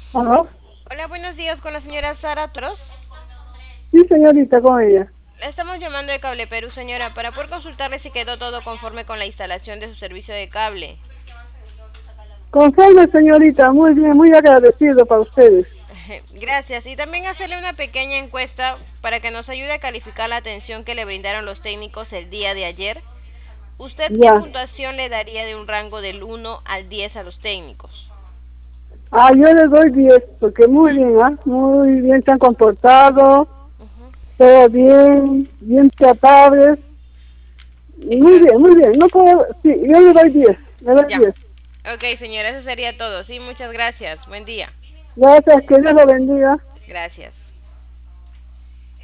Ajá. Hola, buenos días con la señora Sara Tros. Sí, señorita, con ella. La estamos llamando de Cable Perú, señora, para poder consultarle si quedó todo conforme con la instalación de su servicio de cable. Conforme, señorita, muy bien, muy agradecido para ustedes. Gracias. Y también hacerle una pequeña encuesta para que nos ayude a calificar la atención que le brindaron los técnicos el día de ayer. ¿Usted qué Ya. puntuación le daría de un rango del 1 al 10 a los técnicos? Ah, yo les doy 10 porque muy bien, ¿ah? Muy bien se han comportado, Ujú. todo bien, bien tratables. Muy Está. bien, muy bien. No puedo, sí, yo le doy 10, le doy Ya. 10. Ok, señora, eso sería todo. Sí, muchas gracias. Buen día. Gracias, que Dios lo bendiga. Gracias.